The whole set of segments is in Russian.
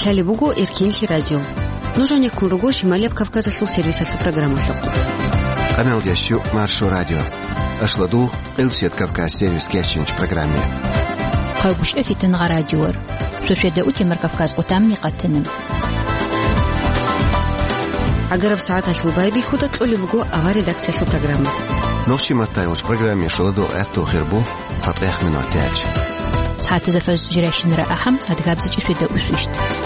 Ахали бугу Иркинхи радио. Нужен якуругу Шималия Кавказа слу сервиса су программа слугу. Канал Ящу Маршу радио. Ашладу Элсет Кавказ сервис кешинч программе. Хабуш эфитен радиор. Шушеда утимер Кавказ утамни قتنم. Агараб саата слубай бихуда тлули бугу ага редакция слу программа. Нохчи матайлш программе шладу этто хербу сатех минутяч. ساعات زفاز جراشن رأحم أتقابز جسويدا أسوشت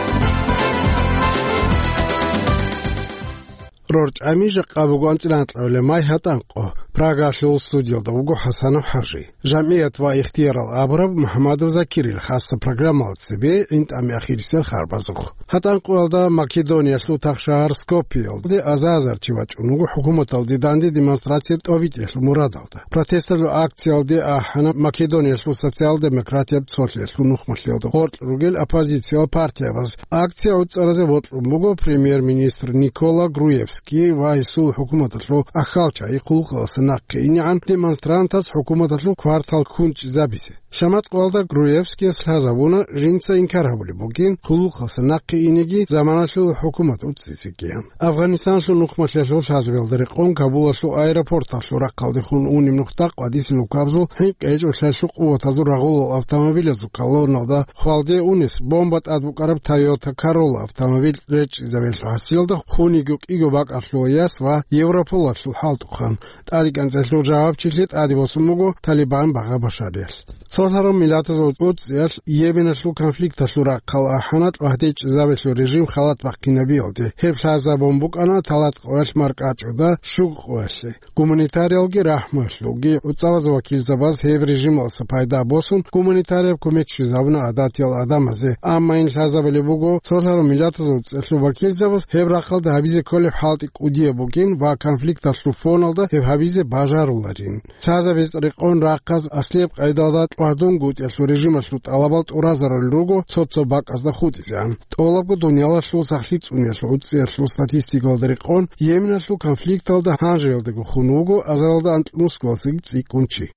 رورج أميجا قابوغان تلانت العلماء هتانقو براغا شو ستوديو دوغو حسن حاجي جمعية واختيار الأبرب محمد وزكيري الخاصة برنامج سبي انت أمي أخير سير خاربازوخ هتانقو دا ماكيدونيا شلو تخشار سكوبيل دي أزازر تشيواج ونغو حكومة الديداندي ديمونستراتية توفيتي شلو مرادة протестерлу акциялди ахана Македония шлу социал-демократия цотле шлу нухмашлиода хорт ругел оппозиция партия вас акция уцаразе вот муго премьер-министр Никола Груевский вайсул хукумата шлу ахалча иқулqa санақинян демонстрантас хукумата шлу квартал кунч забисе шамат қолда Груевский слазабуна жинца инкарабули бугин қулqa санақиниги замана шлу хукумат уцисикиян Афганистан шлу нухмашлиода шазвелдери қон Кабул шлу аэропорта шлу рақалди хун уним نقطة قديس لوكابزو هيك إيش وشلشوا قوة تزور رغول أوتوموبيل زوكالو نودا خالدي أونس بومبات أدوكارب تويوتا كارولا أوتوموبيل ريتش زبيل حسيلدا خوني جوك إيجو باك أفلوياس و يوروبول شو حال تخان تادي كان زلوا جواب تشيلت أدي بسموجو طالبان بقى بشاديل صاروا ميلاد زوجود زيش يبين شو كونفليكت شو رقال أحنات وهديش زبيل شو رجيم خالد باقي نبيل ده هب شازا بومبوك أنا ثلاث قوش ماركات شدا شو قوشه كومونيتاريال جي رحمة لوجي وتصاوز وكيل زباز هيف رجيم السبايدا بوسون كومونيتاريال كوميك شزابنا عاداتي الأدم هذه أما إن شازا بليبوجو صاروا ميلاد زوج شو وكيل زباز هيف رقال ده هبيزة كل حالتك وديه بوكين وكونفليكت شو فونال ده هيف هبيزة باجار ولارين شازا بيسترقون راقص أصليب قيادات وردون قوت يشو رجيم شو طلبات ورازر اللوجو صوت باك أصلا خوديز يعني طلبوا دنيا شو سخيت ونيا شو تصير شو ستاتستيكال درقون يمين شو كونفليكت ده هانجيل ده خنوجو أزرال ده أنت نسخة سيكونشي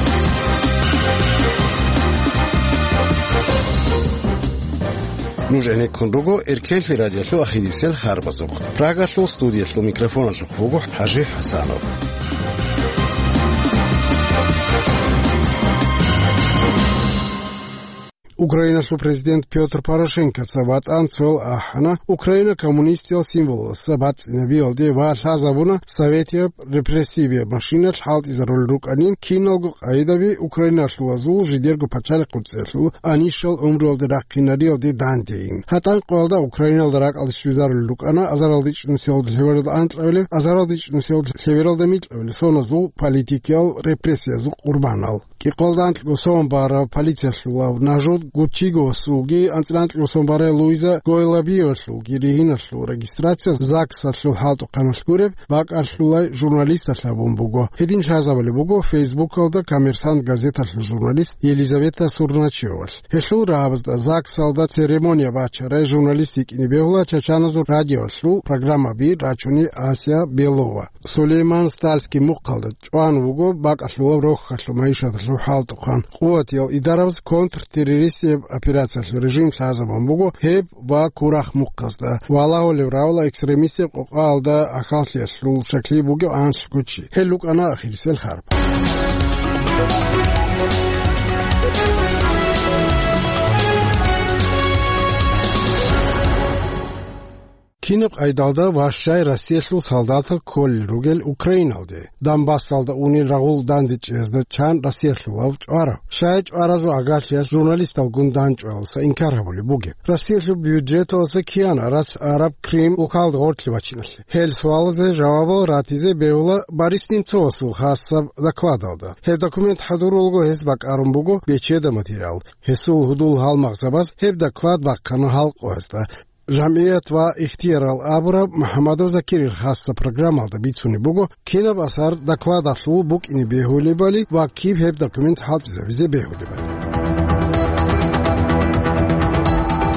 نوجعني كندوغو إركيل في راديو شو أخيدي سيل خاربزوق براغا شو ستوديو شو ميكروفون شو خوغو حاجي حسانوف Украина шлу президент Петр Порошенко сабат анцвел ахана Украина коммунистил символ сабат навил де ваша забуна советия репрессивия машина халт из роль рук анин киналгу айдави Украина шлу азул жидергу пачали куцелу анишел умрол де ракинадил де дандин хатан қолда Украина дарак алшвизар рук ана азаралдич нусел леверд антлеве азаралдич нусел леверд мит соно зу политикал репрессия зу урбанал Иқолдан лусон бара полиция шлу нажуд гучиго слуги анцлант лусон бара Луиза Гойлабио слуги регина шлу регистрация ЗАГС шлу халту канашкурев бак ашлулай журналист шлабун буго хедин шазавали буго фейсбук алда коммерсант газета шлу журналист Елизавета Сурначева хешлу равзда ЗАГС алда церемония вачара журналистик небегла чачаназу радио шлу программа би рачуни Асия Белова Сулейман Стальский мукалда чуан буго бак ашлу рох шлу маиша حالت خان قوت یل اداره کنترتروریستی اپراسیون رژیم سازمان بگو هب و کورخ مقصد والا و لیبرال اکستریمیستی قالدا اخلاقیش رو شکلی بگو آنش کوچی هلوک آن آخریسل خراب Киноп айдалда вашшай Россия шлу солдата коль ругел Украиналде. Донбассалда унил рагул дандич эзда чан Россия шлу ара. Шайч аразу агачяс журналистал гунданч алса инкарабули буге. Россия шлу бюджет алса киян арас араб крим укалд гортли вачинасли. Хел суалзе жавабал ратизе беула Борис Немцову хасса докладалда. Хе документ хадурулго хесбак арумбуго бечеда материал. Хесул худул халмак забаз хеб доклад баккана халқо эзда. جمعیت و اختیار الابرب محمد وزکیری الخاصة программа دا بیتونی بگو کینا بسر دکلاد اشلو بوک اینی بیهولی بالی و کیف هب دکومنت حالت زویزه بیهولی بالی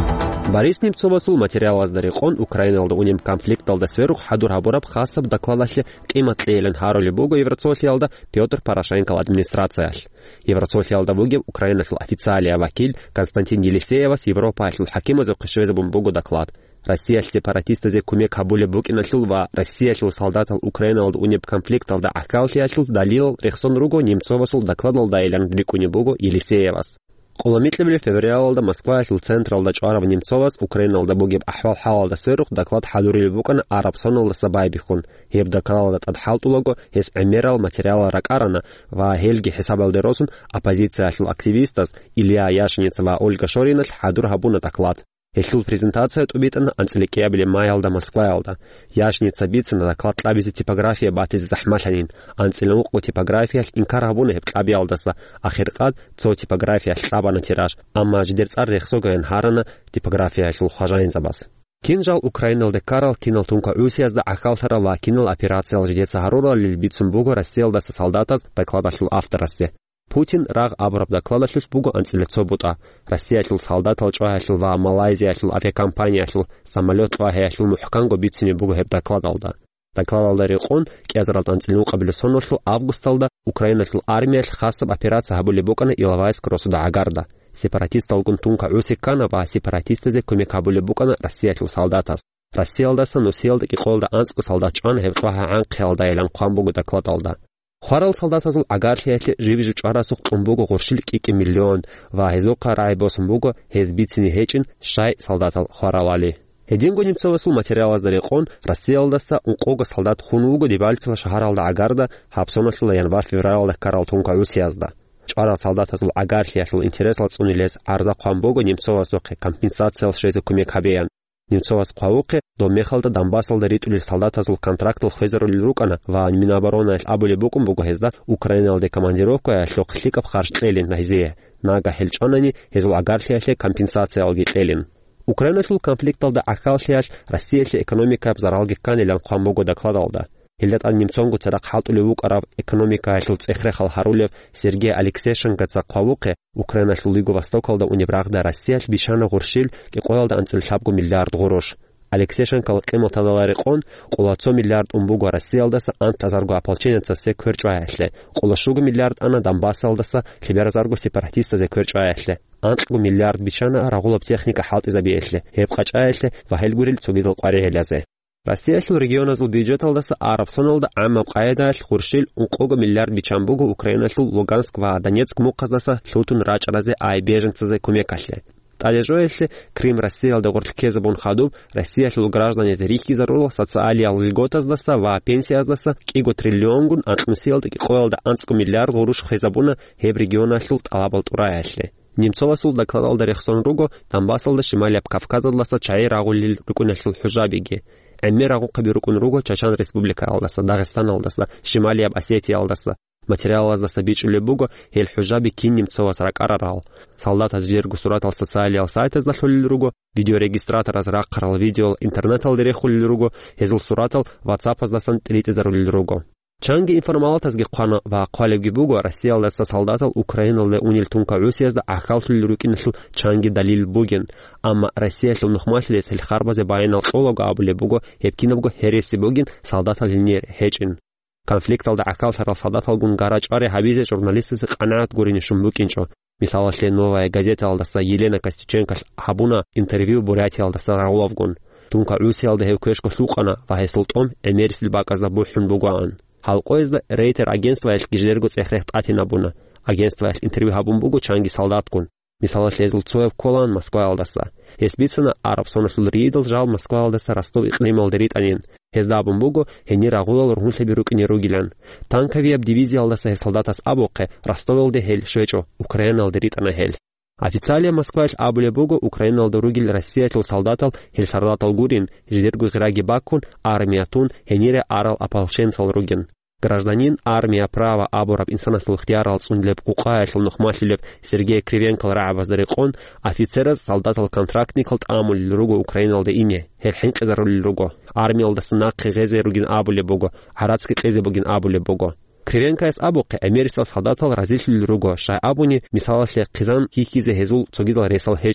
Борис Немцовасул материал аздарикон Украиналда унем конфликталда сверх хадур хабураб хасаб докладашле климатлейлен хароли богу Евросоциалда Петр Порошенко администрация. Евросоциалда буге Украинашл официалия вакиль Константин Елисеевас Европашл хакима за кышвезабун богу доклад. Россия сепаратиста зе кумек хабуле букинашл ва Россия шл солдатал Украиналда унем конфликталда акалтиашл далил рехсон руго Немцовасул докладал да илян гликуне богу Елисеевас. Қоламитлебли февриалда Москва шл централда чарав Немцовас Украиналда бугеб ахвал халалда сверх доклад хадурил букан арабсоналда сабайбихун. Хеб докладат адхалтулого хес эмерал материала ракарана ва хельги хесабалдеросун оппозиция шл активистас Илья Яшница ва Ольга Шорина хадур хабуна доклад. Хешл презентация тубитана анцеликебли майалда Москваалда. Яшница бицана доклад лабизи типография батиз захмашанин. Анцелуку типография инкар хабуна хеб лабиалдаса. Ахиркад цо типография шлабана тираж. Амма ждерцар рехсогаен харана типография шл хажайн забас. Кинжал Украиналда карал кинал тунка усиязда ахалтара ва кинал операция ждеца харура лильбицун буго расселдаса солдатас доклада шл авторасе. Путин раг абраб доклада шлюш бугу анцелецо бута. Россия шл солдат алчва ва Малайзия шл авиакомпания шл самолет ва шл мухканго бицини бугу хеб докладалда. Докладалда рекон кезрал анцелну қабли соно шл августалда Украина шл армия шл хасаб операция хабули букана Иловайск росуда агарда. Сепаратист алгун тунка усиккана ва сепаратистезе көмек хабули букана Россия шл солдатас. Россия алдаса нусиалда ки қолда анску солдатчан хеб шваха анқиалда елан қуан бугу докладалда. Харал солдатазул агаршиятле живижу чарасух умбуго горшилик 2 миллион ва хезока райбосумбуго хезбицини хечин шай солдатал харалали. Единго Немцовасул материал аздарикон Россия алдаса унқого солдат хунуго дебальцева шахаралда агарда хапсонашлы январ-февралда карал тунка усиязда. Чара солдатазул агаршиятлы интерес алцунилес арза қуамбуго Немцовасуқе компенсациял шезе кумек хабеян. Немцовас қауқе до мехалда Донбассалда ритулил солдатазул контрактал хвезерулил рукана ва Минобороны абули букум бугу хезда Украиналде командировка шлоқликап харштлелин нахизее. Нага хелчанани хезул агаршияшле компенсация алгитлелин. Украина шул конфликталда ахалшияш Россия шле экономика абзаралгиккан илан қуамбугу докладалда. Хилдат ан Немцонгу царак халтулевук арав экономика шул цехрехал Харулев Сергей Алексеевиченко цақауқе Украина шул Юго Востокалда унибрагда Россия бишана горшил ки қоялда анцел шабгу миллиард горош. Алексеевиченко қимал тадалари қон қола 100 миллиард умбугу Россия алдаса антазаргу ополченеца се көрчваяшле. Қола шугу миллиард ана Донбасс алдаса хиберазаргу сепаратиста се көрчваяшле. Антгу миллиард бишана рагулаб техника халт изабиешле. Хеб қачаяшле ва хелгурил цугидал қарехелязе. Россия шул регионазул бюджет алдаса арабсоналда аммаб қайдаш хуршил унқого миллиард бичамбугу Украина шул Луганск ва Донецк муқаздаса шутун рачразе ай беженцазе кумекашле. Талежоешле Крым Россия алда гортлкезе бун хадуб Россия шул граждане рихи зарула социалия льготаздаса ва пенсияздаса киго триллионгун антмусиалда ки қоялда анску миллиард горуш хезабуна хеб региона шул талабал тураяшле. Немцовасул докладалда рехсон руго Донбассалда Шималия Кавказадаса чай рагулил рукунашл хужабиги. Эммерагу кабирукун руго Чачан республика алдаса, Дагестан алдаса, Шималия Осетия алдаса. Материал алдаса бичуле буго хел хужаби кин Немцовас ракарарал. Солдат азжергу суратал социалиал сайт азлахулил руго, видеорегистратор азрак карал видео интернет алдерехулил руго, хезл суратал WhatsApp аздасан трите зарулил руго. Чанги информалат азги қана ва қалебги буго Россия алдаса солдатал Украиналде унил тунка усиязда ахалтул рукиншл чанги далил буген. Амма Россия шл нухмашлес хел харбазе байнал шолога абуле буго хепкинабго хереси буген солдатал линер хечин. Конфликт алда ахалтарал солдатал гун гарач аре хабизе журналистысы қанаат гуринишум букинчо. Мисала шле новая газета алдаса Елена Костюченко хабуна интервью Бурятия алдаса Рауловгун. Тунка усиялда хевкешко слуқана ва хеслтом эмерсил баказда бухун бугуан. Халқоизда рейтер агентства еш гиждергу цехрехт атинабуна. Агентства еш интервью хабумбугу чанги солдаткун. Мисала шлезл Цоев Колан Москва алдаса. Хесбицана арабсона шул ридл жал Москва алдаса Ростов иқлим алдерит анин. Хездабумбугу хени рагулал рухунше бирук неругилян. Танковияб дивизия алдаса солдатас абоқе Ростовел де хел швечо Украина алдерит ана хел. Официалия Москва еш абуле бугу Украина алдеругил Россия чул солдатал хел сардатал гурин ждергу граги баккун армиятун хенире арал ополченцал ругин. Гражданин армия права абураб инсанасыл ихтиярал цунлеп куқаяшыл нухмашлилеп Сергей Кривенко раабаздарикон офицераз солдатал контрактникал тамул руго Украиналда ине хелхин кезарул руго армия алдасына қиғезе ругин абуле буго харадский қезе бугин абуле буго Кривенко эс абуқе эмерисал солдатал разишил руго шай абуни мисалашле қизан кихизе хезул цогидал ресал хечо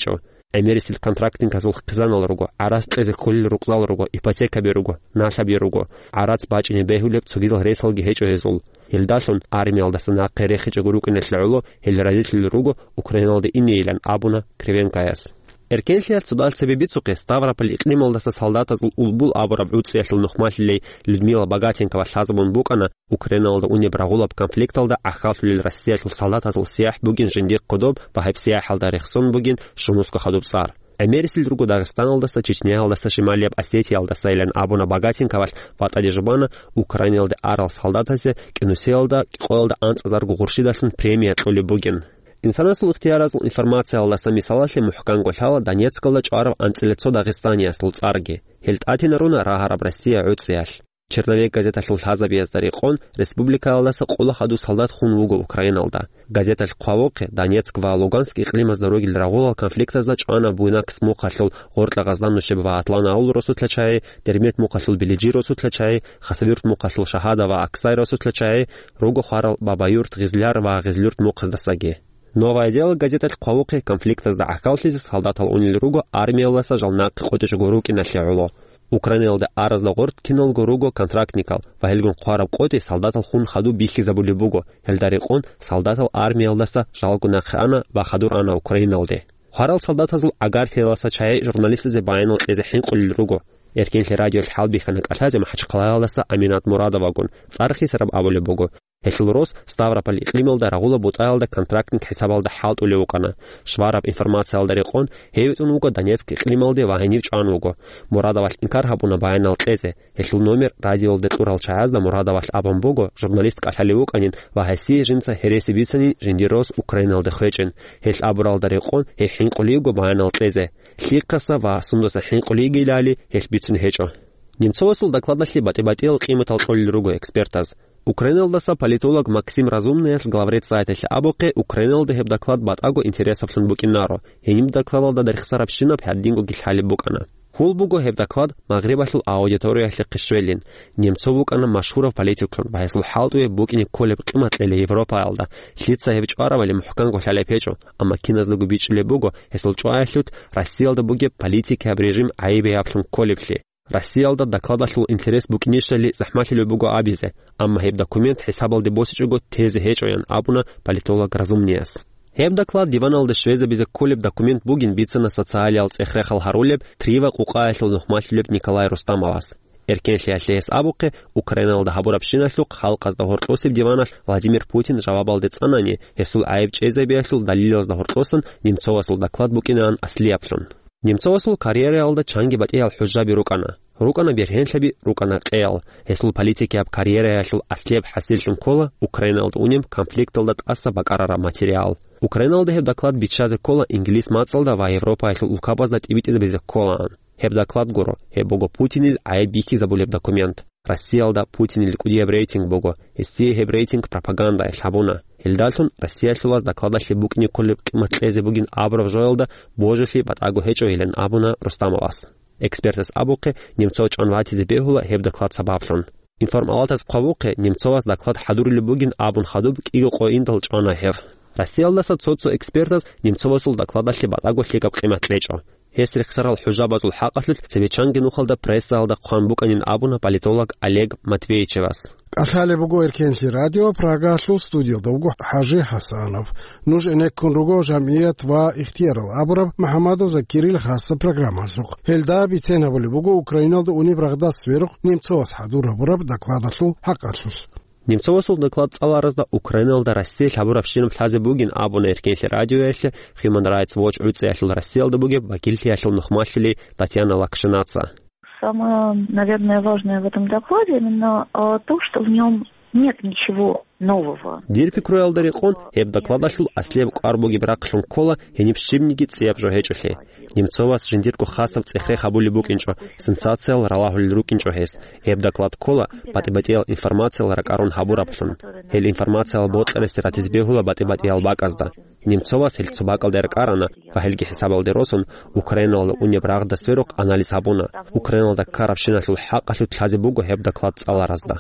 Америсил контрактинг азул хизанал руго, арас тезе колл руqzал руго, ипотека беруго, наша беруго, арац бачине бехулеп цугил ресалги хечо хезул. Илдашун армиялдаса на қерехиче гурукинешлеуло, хелрадитл руго, Украиналды инейлен абуна Кривенкаяс. Эркеншият судал себебицуке Ставрополь иклималдаса солдата улбул абураб уцеяшл нухмашлей Людмила Богатенкова шазабун букана Украиналда уне брагулаб конфликталда ахалфлил Россияшл солдата зул сиях бугин жиндик кодоб бахайп сияхалда рехсон бугин шумуско хадуб сар. Америсил другу Дагестаналдаса Чечнялдаса Шималияб Осетиялдаса илен абуна Богатенковаш ватадежбана Украиналда арал солдатасе кинусиялда қоялда анцазар гугуршидашлын премия толи бугин. Инсанасул ихтияразул информация алласа мисалашли мухкан гошала Донецкалда чаров анцелецо Дагестания слуцарги. Хельт атинаруна рагараб Россия уцияш. Черновик газета Шулхазабияз дарихон республика алласа қола хаду солдат хунвуго Украиналда. Газета Шқвавоқи Донецк ва Луганск иқлима здороги лрагулал конфликта зачана буйнак смуқашлул ғортла газдан нушебва Атлана аул росутлачай, Дермет муқашлул Билиджи росутлачай, Хасавюрт муқашлул Шахада ва Аксай росутлачай, Руго харал Бабаюрт Гизляр ва Гизлюрт муқаздасаги. Новое дело газета Шқвавоқи конфликта за ахалшизи солдатал унил руго армия алласа жалнақ қотыш горуки нашлеуло. Украиналда аразда горд кинол горуго контрактникал, вахелгун қуараб қоти солдатал хун хаду бихи забули буго, хелдариқон солдатал армия алдаса жалгу нахана ва хадур ана Украиналде. Қуарал солдатазул агар хеласа чай журналисты зе байнал эзе хин қулил руго. Эркеншли радио халби ханак ашазе махачқалай алдаса Аминат Мурадовагун, цархи сараб абули буго. Хешлурос Ставрополь иклималда рагула бутайлда контрактник хесабалда халт улеукана. Швараб информация алдарихон хевитун уго Донецк иклималде вагенивч ануго. Мурадоваш инкар хабуна байнал тезе. Хешлу номер радиолде турал чаязда Мурадоваш абамбуго журналистка ашалиуканин вахаси жинца хереси бицани жиндирос Украиналде хечен. Хеш абуралдарихон хехин қулиуго байнал тезе. Хикаса ва сундоса хин қулиги илали хеш бицун хечо. Немцовасул докладнашли батибатил қиматал шолил руго экспертаз. Украиналдаса политолог Максим Разумный главред сайта Абоке Украиналда хеб доклад батаго интересов букинаро. Хеним докладалда дархсарабшина пяддинго гилхали букана. Хулбуго хеб доклад магрибашл аудитория хлеқишвелин. Немцовукана машхуров политиклон. Байсл халтуе букини колеб қимат ле Европа алда. Шлица хебич аравали мухкан гошале печо. Ама киназлугу бич лебуго хесл чуашлют Россиялда буге политики об режим айбе апшун колебли. Россиялда докладашлул интерес букинишали захмашили буго абизе, амма хеб документ хесабалди босичуго тезе хечоян абуна политолог Разумниес. Хеб доклад диваналды швезе бизе колеб документ бугин бицена социалиал цехрехал харулеб крива куқаашл нухмашлеб Николай Рустамовас. Эркеншли ашлес абуке Украиналда хабурабшинашлук халқазда хортосиб диванаш Владимир Путин жавабалды цанани, есул айб чезе биашлул далилазда хортосан немцовасул доклад букинан аслиапшун. Немцовасул карьере алда чанги батиял хужжаби рукана. Рукана берхеншаби рукана қиял. Есул политики аб карьере яшул аслеб хасилшун кола Украиналда унем конфликт алдат аса бакарара материал. Украиналда хеб доклад бичазе кола инглис мацалда ва Европа яшул улкабаздат ибитизе безе колаан. Хеб доклад горо хеб бого Путинил айбихи забулеб документ. Россиялда Путинил кудиеб рейтинг бого. Эссе хеб рейтинг пропаганда яшабуна. Хилдалтун Россия шулаз докладашли букни колеб қиматлезе бугин абрав жойлда божешли батагу хечо илен абуна Рустамовас. Экспертес абуке немцов чанвати дебехула хеб доклад сабабшон. Информалатас қавуке немцовас доклад хадурили бугин абун хадуб иго қоиндал чана хев. Россиялдаса цоцо экспертас немцовасул докладашли батагу шликаб қиматлечо. Хесрихсарал хужабазул хақашлут севечанги нухалда пресса алда қуанбуканин абуна политолог Олег Матвеичевас. Ашали буго Эркеншли радио Прага шу студия довго Хажи Хасанов. Нуж энеккун руго жамият ва ихтиярал абураб Мухаммадов Закирил хасса программа сух. Хелда бицена боли буго Украиналда уни брагда сверух немцовас хадура бураб докладашу хақашус. Немцовасул доклад цаларазда Украиналда Россия хабурабшинам хлазе бугин абуна Эркеншли радио яшли Human Rights Watch уйца яшл Россиялда буге вакильти яшл нухмашли Татьяна Лакшинаца. Самое, наверное, важное в этом докладе именно то, что в нем нет ничего нового. Дирпи круялдарихон хеб докладашул аслеб арбоги бракшун кола хенипшимниги цепжо хечохли. Немцовас жиндирку хасав цехре хабули букинчо, сенсациал ралахуль рукинчо хес. Хеб доклад кола батибатиал информациал ракарун хабурапшун. Хел информациал ботлерес ратизбегула батибатиал баказда. Немцовас хел цубакалдеркарана, вахельги хисабалдеросун, Украиналда уне брагда сверук анализ хабуна. Украиналда карабшинашлул хақашлут хазибугу хеб доклад цаларазда.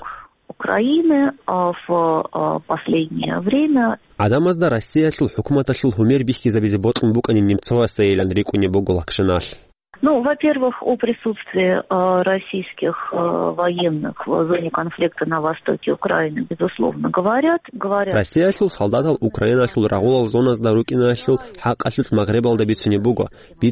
Украины в последнее время. Адамазда Россия шул хукумата шул хумер бихки забизи ботун букани Немцова сейлен рикуни богу лакшинаш. Ну, во-первых, о присутствии российских военных в зоне конфликта на востоке Украины, безусловно, говорят. Россия шул солдатал Украина шул рагулал зоназда рукина шул хак ашут Магребалда бицуни буго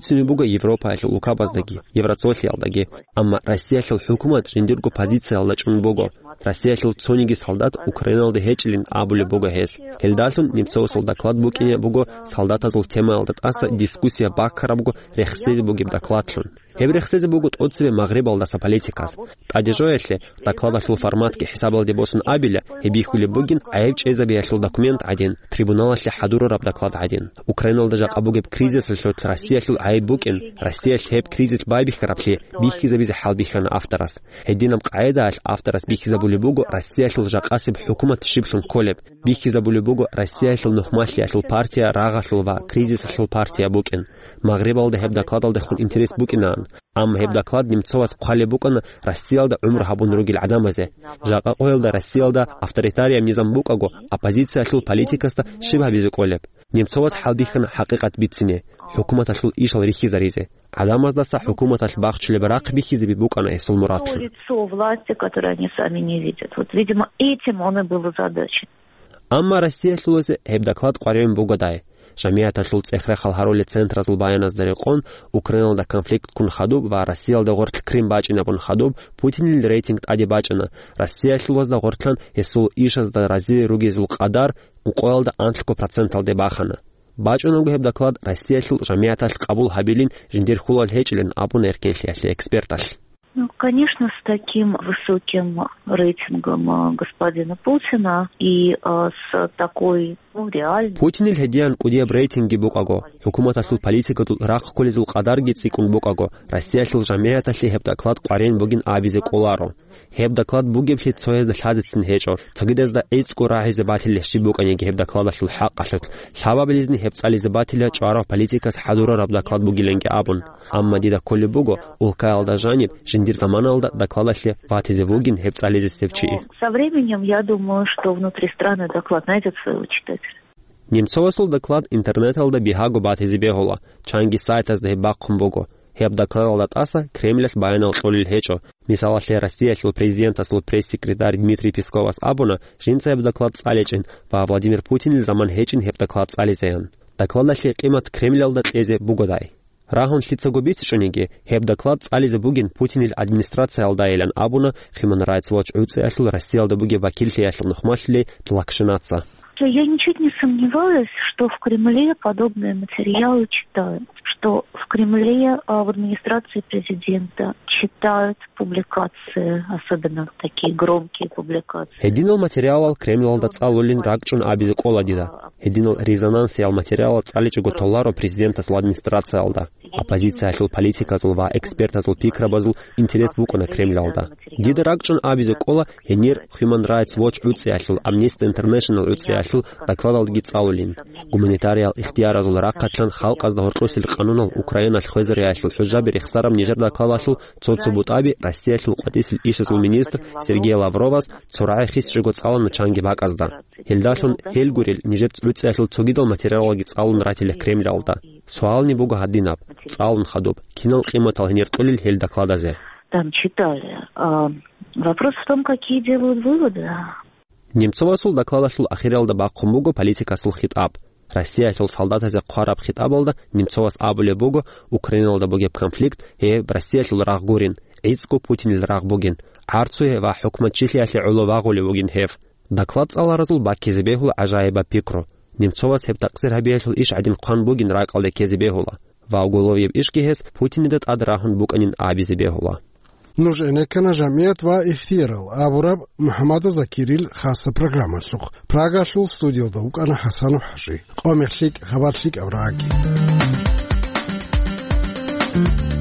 Европа шул укабаздаги, Евросоциалдаги. Амма Россия шул хукумат жиндиргу позиция алдачун буго. Россия шул цониги солдат Украиналды хечлин абули буго хес. Хелдашун Немцова шул доклад букине буго солдата зул тема алдат аса дискуссия баккарабуго рехсези буги доклад. Хебрехсезе бугут отцеве Магребалдаса политикас. Адежоешле доклада шул форматке хисабалде босын абиля хебихули бугин аевчезаби яшул документ один. Трибуналашле хадуру раб доклад один. Украиналда жак абугеб кризис шут Россия шул аевбукин. Россия хеб кризис байбих карапши бихи забизе халбихана авторас. Хединам каида аш авторас бихи забули бугу Россия шул жак асиб хукумат шибшун колеб. Бихи забули бугу Россия шул нухмашли шул партия рага шул ва кризис шул партия букин. Магребалда хеб докладалде хун интерес букинан. Ам хеб доклад Немцовас қали букана Россиялда умр хабун ругил адамазе. Жака қойлда Россиялда авторитария низам букаго, оппозиция шул политикаста шиба бизи колеб. Немцовас халбихана хақиқат битсине. Хукумат шул ишал рихи заризе. Адамаздаса хукумат бахчли барақ бихи заби букана эсул муратшин. Лицо власти, которое они сами не видят. Вот, видимо, этим он и был озадачен. Амма Россия шулазе хеб доклад қарем бугадай. Жамията шул цехре халхароли центра зулбаяназ дариқон, Украиналда конфликт кун хадуб ва Россиялда ғортл Крим бачина бун хадуб, Путинил рейтинг ади бачина. Россия шулазда ғортлан есул ишазда разили руги зул қадар, уқоялда антлко проценталде бахана. Бачина губ доклад Россия шул жамияташ қабул хабилин жиндир хулал хечлин абун эркеншли яшли эксперташ. Ну, конечно, с таким высоким рейтингом господина Путина и с такой, реальной... Путин il-ħedjan kudija b'rejtingi bukago. Hukumata xul politika tul raq kulli zul qadar gitsikun bukago. Россия xul ġamijata xli heb daklad qaren bugin abizi kolaro. Heb daklad bugib xli tsoyez da xazitsin heċor. Tagidez da eitsku raħi zibati li xi bukani heb daklada xul haqqa xut. Xaba bilizni heb tsali zibati li ċara politikas xadura rab daklad bugilengi abun. Amma dida kulli bugo ulkayal da janib жиндир заманалда доклада шли ватизе вугин heb tsali zisevči. Со временем, я думаю, что внутри страны доклад найдет своего читателя. Немцова сул доклад интернеталда бихагу батизи бегола. Чанги сайтаз да баққым бого. Хеб докладалда таса Кремльс баянал солил хечо. Мисала шле Россия шул президента сул пресс-секретарь Дмитрий Песковас абуна жинца хеб доклад цалечин, ва Владимир Путин заман хечин хеб доклад цализеян. Доклада шле қимат Кремльалда тезе бугодай. Рахон шлицагубиц шониги хеб доклад цализе бугин Путинил администрация алдаилан абуна Human Rights Watch уцешл Россиялда буги вакильши яшл нухмашли тлакшинаца. Я ничуть не сомневаюсь, что в Кремле подобные материалы читают, что в Кремле в администрации президента читают публикации, особенно такие громкие публикации. Единал материал Кремльалда цалулин ракчун абизи коладида. Единал резонансиял материал цаличу готоларо президента сул администрация алда. Оппозиция шул политика зул ва эксперта зул пикраба зул интерес букана Кремльалда. Дида ракчун абизи кола енир Human Rights Watch уцешл Amnesty International уцешл докладал гицаулин. Гуманитариал ихтияра зул раққатлан халқ азда хортлосил қанунал Украина хвезер яшл хужабир ихсарам нижер докладашл цоцубут аби Россия шул қатисил ишесул министр Сергей Лавровас цурай хис жигот цалан чанги бак азда. Хелдашун хелгурил нижер уцешл цогидал материал гицаулун ратиле Кремль алда. Суал не буга хаддинаб, цаулун хадуб, кинал қиматал хенертулил хел докладазе. Там читали. Вопрос в том, какие делают выводы. Немцова сул докладашул ахиралда баққым буго политика сул хитаб. Россия шул солдатазе қараб хитаб алда, Немцовас абуле буго, Украиналда бугеб конфликт, Россия шул рах гурин, Эйцку Путинил рах бугин, Арцуе ва хукмат чихляшли уловагули бугин хев. Доклад саларазул ба кезебехул ажаиба пикро. Немцовас хеб тақсир хабиашул иш один қан бугин рак алде кезебехула. Ва уголовьев ишкихес Путинидат адрахун буканин абизебехула. نوجعنا كان جمعية وإفتيرال أبوراب محمد زكيريل خاصة برنامج شوق براغا شول ستوديو دوك أنا حسن وحشي قوم يخشيك خبر شيك أوراقي